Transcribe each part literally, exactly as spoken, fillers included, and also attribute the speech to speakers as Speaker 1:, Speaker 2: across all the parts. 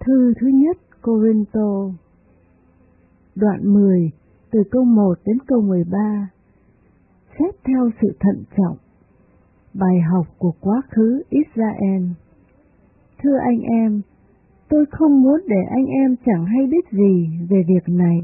Speaker 1: Thư thứ nhất Cô-rinh-tô, đoạn mười, từ câu một đến câu mười ba. Xét theo sự thận trọng. Bài học của quá khứ Israel. Thưa anh em, tôi không muốn để anh em chẳng hay biết gì về việc này,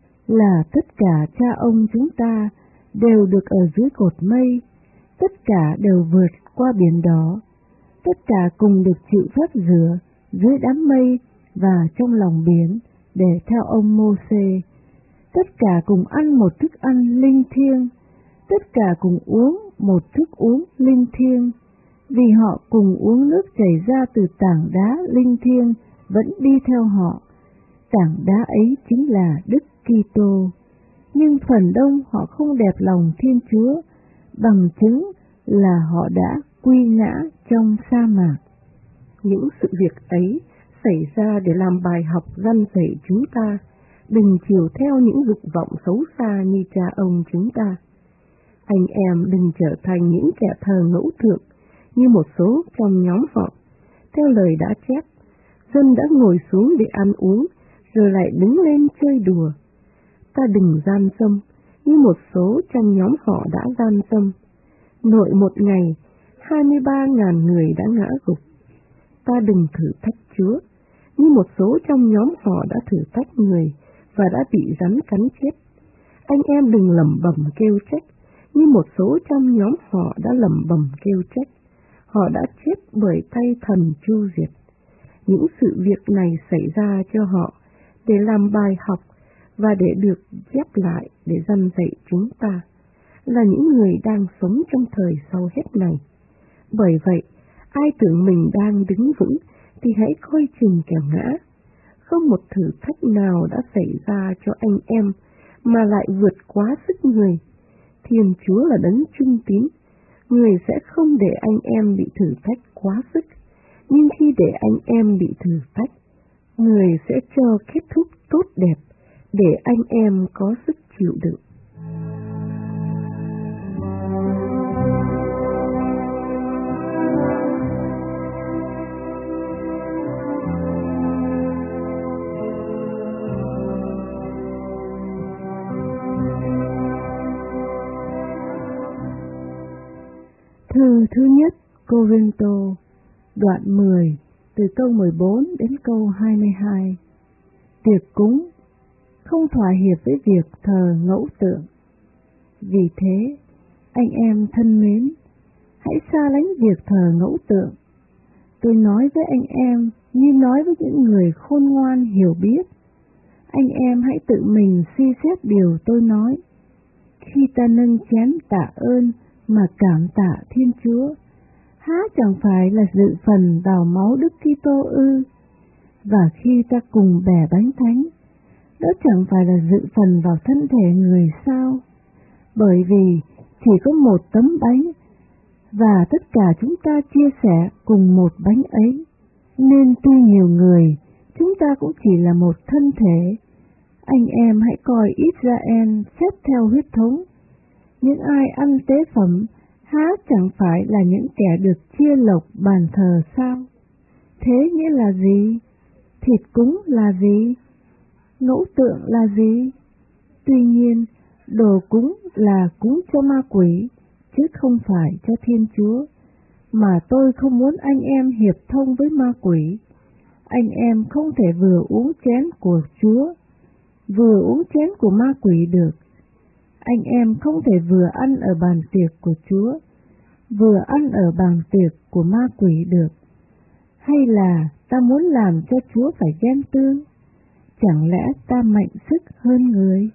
Speaker 1: là tất cả cha ông chúng ta đều được ở dưới cột mây, tất cả đều vượt qua biển đỏ, tất cả cùng được chịu phép rửa dưới đám mây và trong lòng biển để theo ông Mô-sê. Tất cả cùng ăn một thức ăn linh thiêng, tất cả cùng uống một thức uống linh thiêng, vì họ cùng uống nước chảy ra từ tảng đá linh thiêng vẫn đi theo họ. Tảng đá ấy chính là Đức Kitô. Nhưng phần đông họ không đẹp lòng Thiên Chúa, bằng chứng là họ đã quy ngã trong sa mạc.
Speaker 2: Những sự việc ấy xảy ra để làm bài học răn dạy chúng ta, đừng chiều theo những dục vọng xấu xa như cha ông chúng ta. Anh em đừng trở thành những kẻ thờ ngẫu tượng như một số trong nhóm họ. Theo lời đã chép, dân đã ngồi xuống để ăn uống, rồi lại đứng lên chơi đùa. Ta đừng gian dâm như một số trong nhóm họ đã gian dâm. Nội một ngày, hai mươi ba ngàn người đã ngã gục. Ta đừng thử thách Chúa như một số trong nhóm họ đã thử thách người và đã bị rắn cắn chết. Anh em đừng lẩm bẩm kêu trách như một số trong nhóm họ đã lẩm bẩm kêu trách. Họ đã chết bởi tay thần chu diệt. Những sự việc này xảy ra cho họ để làm bài học và để được chép lại để răn dạy chúng ta, là những người đang sống trong thời sau hết này. Bởi vậy, ai tưởng mình đang đứng vững thì hãy coi chừng kẻo ngã. Không một thử thách nào đã xảy ra cho anh em mà lại vượt quá sức người. Thiên Chúa là đấng trung tín, người sẽ không để anh em bị thử thách quá sức, nhưng khi để anh em bị thử thách, người sẽ cho kết thúc tốt đẹp để anh em có sức chịu đựng.
Speaker 1: Thư thứ nhất Cô-rinh-tô, đoạn mười, từ câu mười bốn đến câu hai mươi hai. Tiệc cúng không thỏa hiệp với việc thờ ngẫu tượng. Vì thế, anh em thân mến, hãy xa lánh việc thờ ngẫu tượng. Tôi nói với anh em như nói với những người khôn ngoan hiểu biết. Anh em hãy tự mình suy xét điều tôi nói. Khi ta nâng chén tạ ơn mà cảm tạ Thiên Chúa, há chẳng phải là dự phần vào máu Đức Kitô ư? Và khi ta cùng bẻ bánh thánh, đó chẳng phải là dự phần vào thân thể người sao? Bởi vì chỉ có một tấm bánh, và tất cả chúng ta chia sẻ cùng một bánh ấy, nên tuy nhiều người, chúng ta cũng chỉ là một thân thể. Anh em hãy coi Israel xét theo huyết thống. Những ai ăn tế phẩm há chẳng phải là những kẻ được chia lộc bàn thờ sao? Thế nghĩa là gì? Thịt cúng là gì? Ngẫu tượng là gì? Tuy nhiên, đồ cúng là cúng cho ma quỷ, chứ không phải cho Thiên Chúa. Mà tôi không muốn anh em hiệp thông với ma quỷ. Anh em không thể vừa uống chén của Chúa, vừa uống chén của ma quỷ được. Anh em không thể vừa ăn ở bàn tiệc của Chúa, vừa ăn ở bàn tiệc của ma quỷ được. Hay là ta muốn làm cho Chúa phải ghen tương? Chẳng lẽ ta mạnh sức hơn người?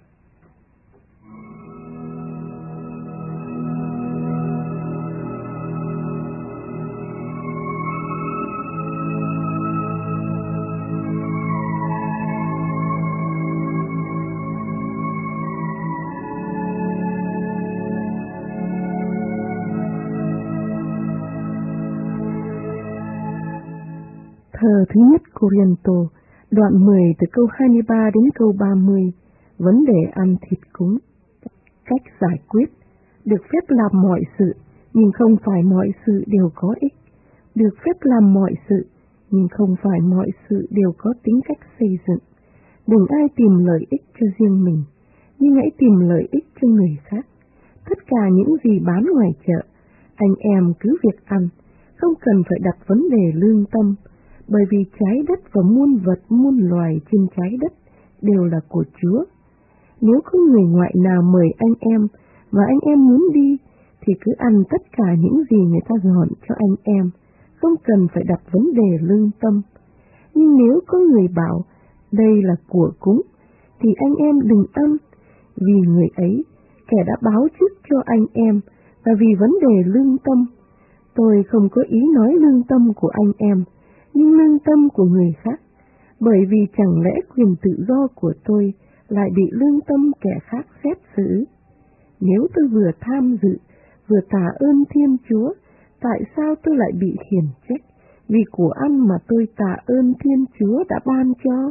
Speaker 2: Thơ thứ nhất Cô-rinh-tô, đoạn mười, từ câu hai mươi ba đến câu ba mươi, vấn đề ăn thịt cúng. Cách giải quyết: được phép làm mọi sự, nhưng không phải mọi sự đều có ích. Được phép làm mọi sự, nhưng không phải mọi sự đều có tính cách xây dựng. Đừng ai tìm lợi ích cho riêng mình, nhưng hãy tìm lợi ích cho người khác. Tất cả những gì bán ngoài chợ, anh em cứ việc ăn, không cần phải đặt vấn đề lương tâm, bởi vì trái đất và muôn vật muôn loài trên trái đất đều là của Chúa. Nếu có người ngoại nào mời anh em và anh em muốn đi, thì cứ ăn tất cả những gì người ta dọn cho anh em, không cần phải đặt vấn đề lương tâm. Nhưng nếu có người bảo đây là của cúng, thì anh em đừng ăn, vì người ấy, kẻ đã báo trước cho anh em, và vì vấn đề lương tâm. Tôi không có ý nói lương tâm của anh em, nhưng lương tâm của người khác, bởi vì chẳng lẽ quyền tự do của tôi lại bị lương tâm kẻ khác xét xử. Nếu tôi vừa tham dự, vừa tạ ơn Thiên Chúa, tại sao tôi lại bị khiển trách vì của ăn mà tôi tạ ơn Thiên Chúa đã ban cho?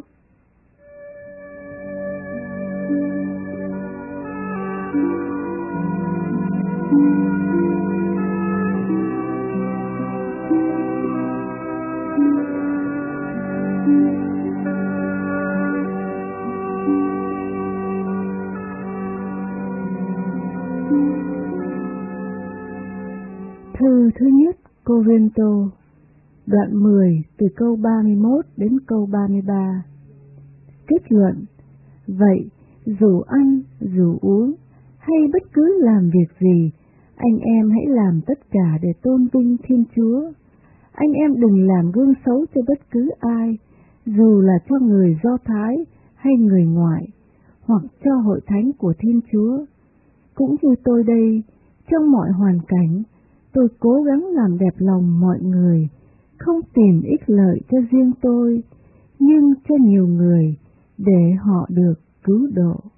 Speaker 1: Thư thứ nhất Cô-rinh-tô, đoạn mười từ câu ba mươi mốt đến câu ba mươi ba. Kết luận: vậy, dù ăn, dù uống, hay bất cứ làm việc gì, anh em hãy làm tất cả để tôn vinh Thiên Chúa. Anh em đừng làm gương xấu cho bất cứ ai, dù là cho người Do Thái hay người ngoại, hoặc cho hội thánh của Thiên Chúa. Cũng như tôi đây, trong mọi hoàn cảnh, tôi cố gắng làm đẹp lòng mọi người, không tìm ích lợi cho riêng tôi, nhưng cho nhiều người, để họ được cứu độ.